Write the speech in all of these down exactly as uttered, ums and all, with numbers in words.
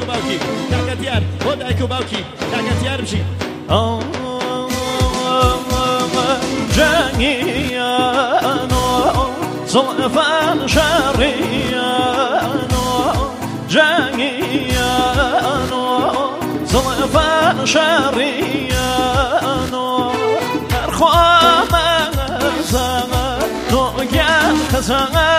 دایکو باوکی کاکا دیار بۆ دایکو باوکی کاکا دیار بژی جانيانو زلفان شريانو جانيانو زلفان شريانو أرخوما زغا نويا خزغا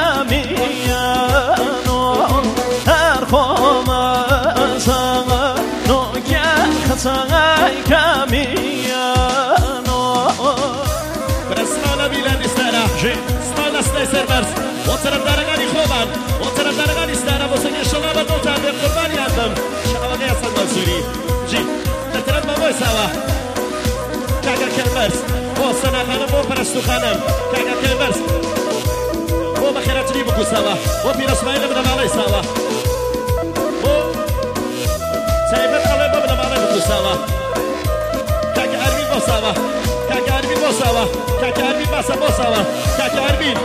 كاميانو أرخوما زغا نويا خزغا كاميانو برسلانە بیلەن ئێستارە سڵاو دەستای سەربەرز بۆ تەرەفدارەکانی خۆمان بۆ تەرەفدارەکانی ئێستارە بۆ سەنگی ئینشەڵا بەردەوتان بێ قوربانیان بم شەقەوەکەی حەسەن مەنسووری جی دەترەت بە بۆی ساوە کاکا کەلبەرز بۆ سەناخانم بۆ پەرستوخانم کاکا کەلبەرز بۆ بەخێرەتری بکو ساوە بۆ پیرەسمایلە بنەماڵەی ساوە بۆ سایبەت ئەڵێ بۆ بنەماڵەی بکو ساوە کاکا ئەرمین بۆ ساوە کاکا ئەرمین بۆ ساوە کاکا ئەرمین باسە بۆ ساوە کاکا ئەرمین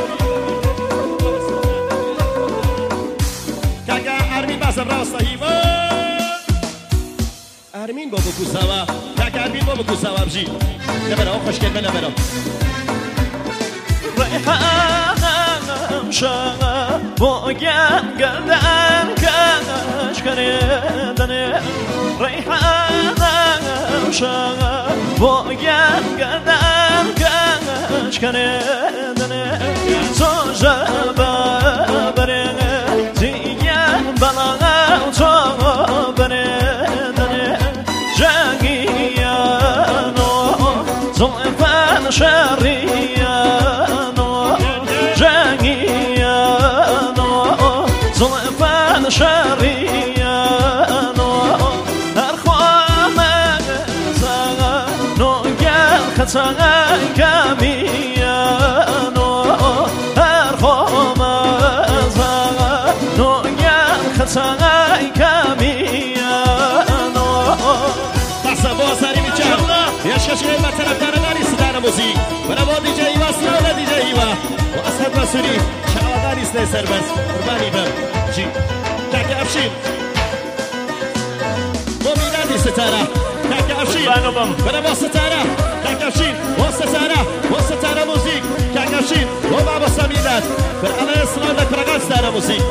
کاکا ئەرمین باسە ڕاستە هیوە ئەرمین بۆ بکو ساوە کاکا ئەرمین بۆ بکو ساوە بژی لەبەرەوە خۆشکێت بە لەبەرەوە ڕێحانم شەغە بۆ گیان گەردان کەشکەرێدەنێ ڕێحانم شەغە بۆ گیان گەردان کەشکەرێدەنێ زۆژە بە بەرێنێ زیگیان بەڵەغە چۆ بەرێدەنێ جەنگیانۆ زڵفان شەڕیانۆ جەنگیانۆ زڵفان شەڕیانۆ هەرخۆمە زەغە نۆگیان خەچەغای کامیانۆ هەرخۆمە زەغە نۆگیان خەچەغای کامیانۆ باسە بۆ سەریمی چاو پێشکەشەی بە تەرەفدارەکانی سدانە موزیک بەرە بۆ دیجە هیوا سلااو لە دیجە هیوا بۆ ئەسەد مەسووری شەقەوەداری سلەی سەربەرز قوربانی بم جی کاکە ئەفشین بۆ میلادی ستارە کاکە ئەفشین بەرە بۆ ستارە کاکە ئەفشین بۆ ستارە بۆ ستارە موزیک کاکە ئەفشین بۆ بابەسە میلاد بەر ئەڵێ سلااو لە کوڕەکان ستارە موزیک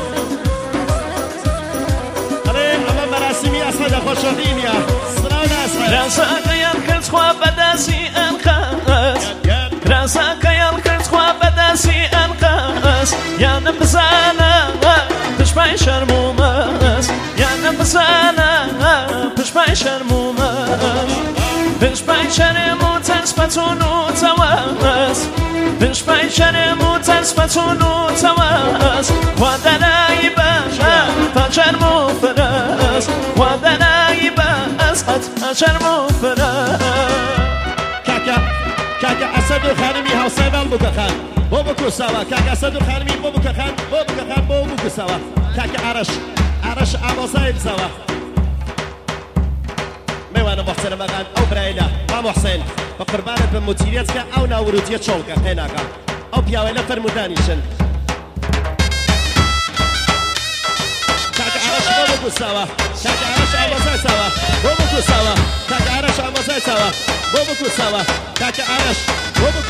ئەڵێ ئەمە مەراسیمی ئەسەدە خۆشەویستە سلااو لە ئەسەد راسەکەیان کرد خوا بەدەستی ئەنقەس راسەکەیان کرد خوا بەدەستی ئەنقەس یانم بزانە پشمای شەرم و مەس یانم بزانە پشمای شەرم و مەس پشمای شەرم و تەرس بەچوون و تەوەس پشمای شەرم و تەرس بەچوون و تەوەس وا دەنایی بەشە پەچەرم و فرەس وا دەنایی بەس ئەچەرم و فرەس کاکە کاکە ئەسەد و خانمی هاوسای باڵ بکەخان بۆ بکوسەوە کاکە ئەسەد و خانمی بۆ بکەخان بۆ بکەخان بۆ بکوسەوە کاکە ئارەش ئارەش ئامۆزای بزەوە میوانە مۆحتەرەمەکان ئەو برایلە مام حوسێن بە قوربانت بە موتیرێت کە ئەو ناوروتیە چۆڵکە پێناکە ئەو پیاوەی لە فەرمودانیشن کاکە ئارەش بۆ بکوسەوە کاکە ئارەش ئامۆزای ساوە بۆ بکوسەوە کاکە ئارەش ئامۆزای ساوە بۆ بکوسەوە کاکە ئارەش بۆ بک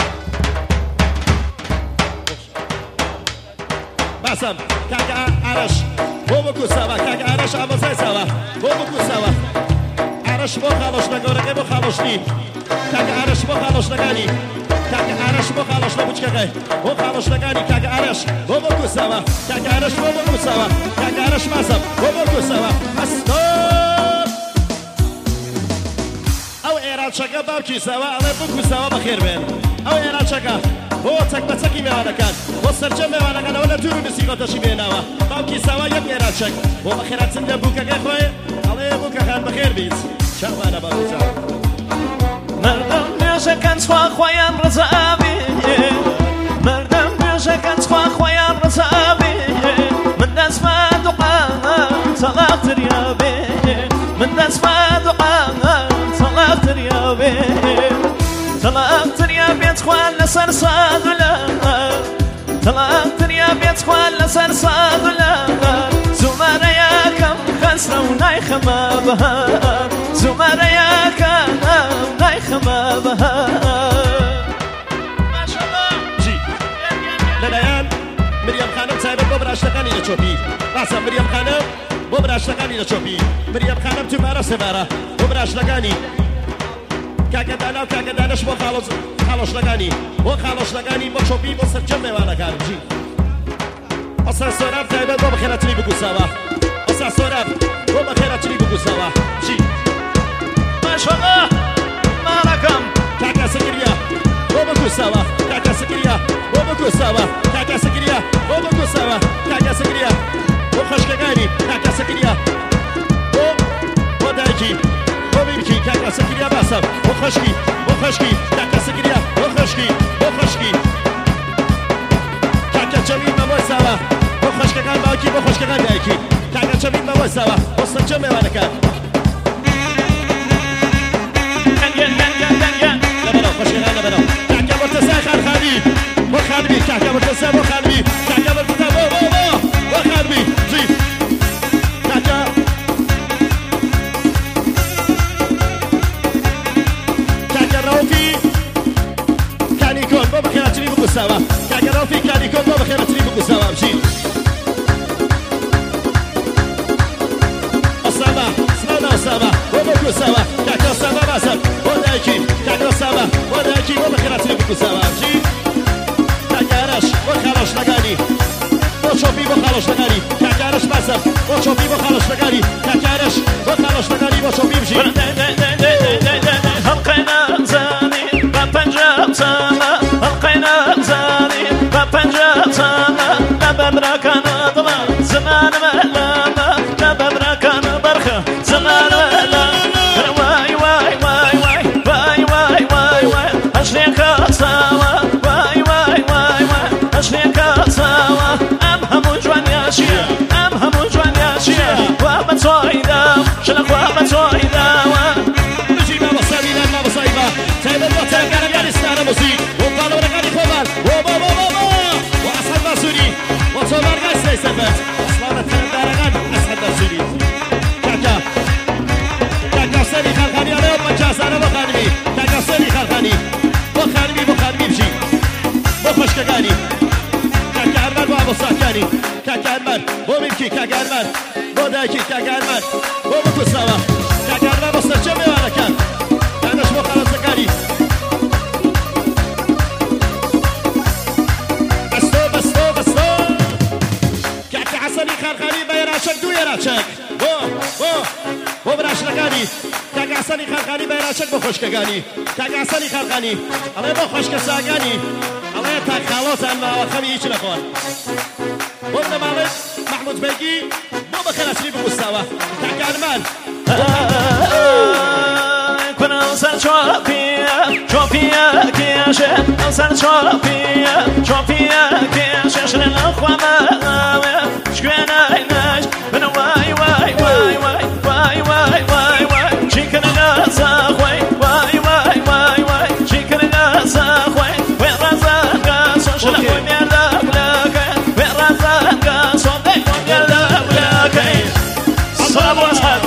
باسم کاکە ئارەش بۆ بکوسەوە کاکە ئارەش ئامۆزای ساوە بۆ بکوسەوە ئارەش بۆ خاڵۆشنە گەورەکەی بۆ خاڵۆشنی کاکە ئارەش بۆ خاڵۆشنەکانی کاکە ئارەش بۆ خاڵۆشنە بچکەکەی بۆ خاڵۆشنەکانی کاکە ئارەش بۆ بکوسەوە کاکە ئارەش بۆ بکوسەوە کاکە ئارەش باسم بۆ بکوسەوە ئەستۆپ ئەو ئێرانچەکە باوکی ساوە ئەڵێ بکوسەوە بەخێر بێن ئەو ئێرانچەکە بۆ چەک بەچەکی میوانەکان بۆ سەرجە میوانەکانەوە لە دوور و نسیغەتەشی بێناوە باوکی ساوە یەک ئێرانچەک بۆ بەخێراتچن لە بووکەکەی خۆی ئەڵێ بووکەکان بەخێر بیت شەقمانە باوکجا مردم نوێژەکەن خوا خۆیان ڕزابێ مردم نوێژەکەن خوا خۆیان ڕزابێ من دەست بە دوعا تەڵاقتریا بێ من دەست بە دوعا تەڵاقتریا بێ تەڵاقتریا بێت خوا لەسەر سادولە تەڵاقتریا بێت خوا لەسەر سادولە زومانە یەکەم نايخما بها زمر يا كان نايخما بها ما شاء الله جي لەلایەن مریەم خانم تایبەت بۆ براشتەکانی لە چۆپی باسە مریەم خانم بۆ براشتەکانی لە چۆپی مریەم خانم تومارە سێبارە بۆ براشتەکانی کاکەدانا و کاکەدانەش بۆ خاڵۆشتەکانی بۆ خاڵۆشتەکانی بۆ چۆپی بۆ سەرجەم میوانەکان جی ئەسا سۆراب تایبەت بۆ بەخێرەتنی بگوساوە ئەسا سۆراب بۆ بەخێرەتنی بگوساوە جی ما شاء الله مالكم کاکا سەگریە بۆ بگوساوە کاکا سەگریە بۆ بگوساوە کاکا سەگریە بۆ بگوساوە کاکا سەگریە بۆ خۆشکەکانی کاکا سەگریە بۆ بۆ دایکی بۆ بیرکی کاکا سەگریە باسە بۆ خۆشکی بۆ خۆشکی کاکا سەگریە بۆ خۆشکی بۆ خۆشکی کاکا جەمیل مەمۆی ساوە بۆ خۆشکەکان باوکی بۆ خۆشکەکان دایکی کاکا جەمیل مەمۆی ساوە بۆ سەرجەم میوانەکان لەبەرەوە خۆشکەکان لەبەرەوە کاکا مرتەزای خانخانی بۆ خانمی کاکا مرتەزا بۆ خانمی کاکا مرتەزا بۆ بۆ بۆ بۆ خانمی جی کاکا کاکا ڕەوفی کانیکۆن بۆ بەخێرەتنی بگوساوە کاکا ڕەوفی کانیکۆن بۆ بەخێرەتنی بگوساوە بژی ئەسامە سڵاو ئەسامە بۆ بگوساوە کاکا ئەسامە باسە بۆ دایکی کاکا ئەسامە بۆ دایکی بۆ بەخێرەتنی بگوساوە بژی کاکارەش بۆ خاڵۆشتەکانی بۆ چۆپی بۆ خاڵۆشتەکانی کاکارەش باسە بۆ چۆپی بۆ خاڵۆشتەکانی کاکارەش بۆ خاڵۆشتەکانی بۆ چۆپی بژی هەڵقەینا زانی بە پەنجاب چانە هەڵقەینا زانی بە پەنجاب چانە لە بەبراکانە دڵە زمانمە لامە لە بەبراکانە بەرخە زمانمە لامە وای وای وای وای وای وای وای وای هەشتێکە چاوە وای وای وای وای هەشتێکە چاوە ئەم هەموو جوانیاشیە ئەم هەموو جوانیاشیە وا بە چۆی داو شلە وا بە چۆی داوە تایبەت بۆ تایبەتەکانی ستارە موزیک بۆ باڵەوەەکانی خۆمان بۆ بۆ بۆ بۆ بۆ بۆ ئەسعەد مەسووری بۆ چۆمارگای سلەی سەربەت ئەسڵانە تەرەمدارەکان ئەسعەد مەسووری کاکا کاکا حوسێنی خەلخانی ئەڵێ پەنجاسانە بۆ خانمی کاکا حوسێنی خەلخانی بۆ خانمی بۆ خانمی بژی بۆ خۆشکەکانی کاکا ئەرمان بۆ ئابۆساکانی کاکا ئەرمان بۆ میرکی کاکا ئەرمان بۆ دایکی کاکا ئەرمان بۆ بکوساوە کاکا ئەرمان بۆ سەرجەم میوانەکان دانش بۆ خەڵەتەکانی بەستۆ بەستۆ بەستۆ کاکە حەسەنی خانخانی بە یێراچەک دوو یێراچەک بۆ بۆ بۆ براشلەکانی کاکە حەسەنی خانخانی بە یێراچەک بۆ خۆشکەکانی کاکە حەسەنی خانخانی ئەڵێ بۆ خۆشکە ساگانی ئەڵێ تا خاڵۆتان ماوە خەمی هیچ نەخۆن بۆ منەماڵێت محمود بەیگی بۆ بەخێرەتنی بگوستاوە کاکە ئەرمان سر چوپیه چوپیه کیشه سر چوپیه چوپیه کیشه شرن خوامه شکوینه نش بنا وای وای وای وای وای وای وای وای چیکن ناسا خوی وای وای وای وای چیکن ناسا خوی و رازان گاسون شرن خوی لگلگه و رازان گاسون خوی لگلگه صلاه و سلام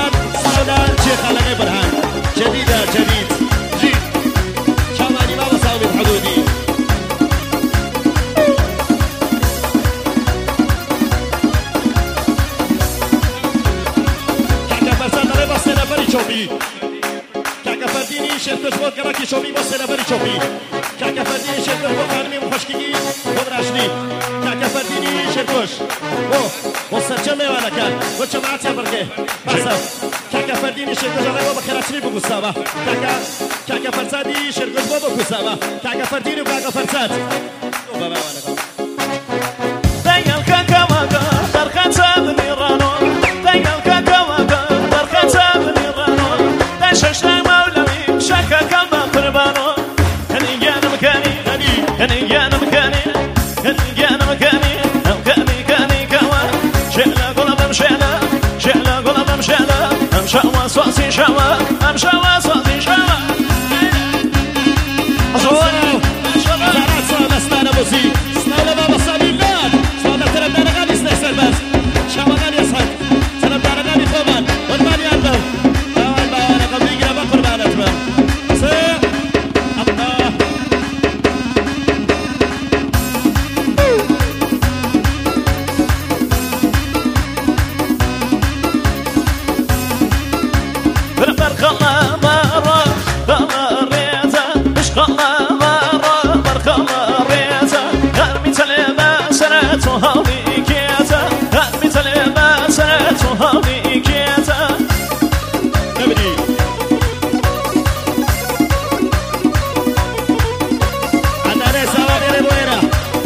جديدة جديد جي شاماني ما وصل شوفي كاكا فرديني شركش بود كراكي شوفي بس نفري شوفي كاكا فرديني شركش بود خانمي مخشكي وبراشني كاكا فرديني شركش او وسرجم وانا كان وجماعتي بركه بس كاكا فرديني شركش انا بكراشني بغصابه كاكا كاكا فرزادي شركش بود بغصابه كاكا فرديني وكاكا فرزاد بابا وانا دايل كاكا واكا درخان سابني رانو دايل كاكا واكا درخان سابني رانو دايشش مولوي شكا كلمة قربانو هني انا مكاني هني انا مكاني هني انا مكاني مكاني كاني كوا شعلا قلب مشعلا شعلا قلب مشعلا امشى وصوصي شوا امشى وصوصي شوا أصوات زارات صلاة استانا بوزي استانا بابا صليلان صلاة تربدان غاني استيسر بس شاما غاني يسحق تربدان غاني خوبان ودمان يالبو باوان باوان قبل يقرا بقربان أتبا سيء الله بربر خلا مرة بمر ريزة مش خلا مرة برخلا ريزة هرمي تلمة سنة وهوني كيزة هرمي تلمة سنة وهوني كيزة نبني عنا ريسا وغير بويرة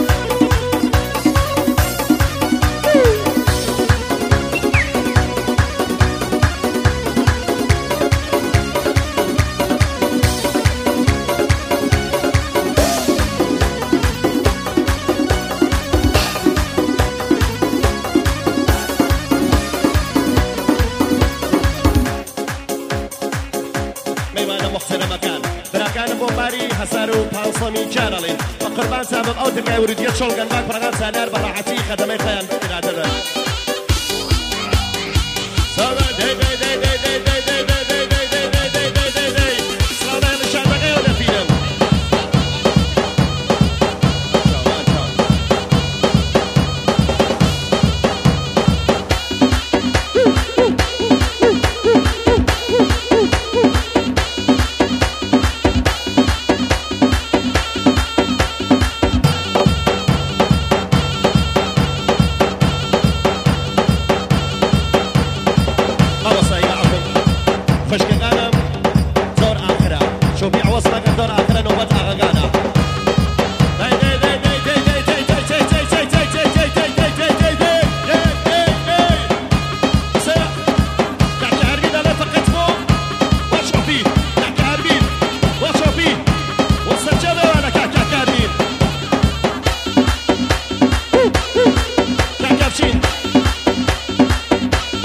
ميمانا مختنا مكان براكان بومباري حسارو پانسامی چارالين وقربان سبب او دقاء ورودية شولغان باك برغان سانار براحتي خدمي خيان قرادر سوى دي دي دي دي دي دي دي دي دي دي دي دي دي دي دي سلام مشاهدة ولا فيلم فشك غنم دور آخرة شوفي عوض ما دور آخرة نوبة آغانا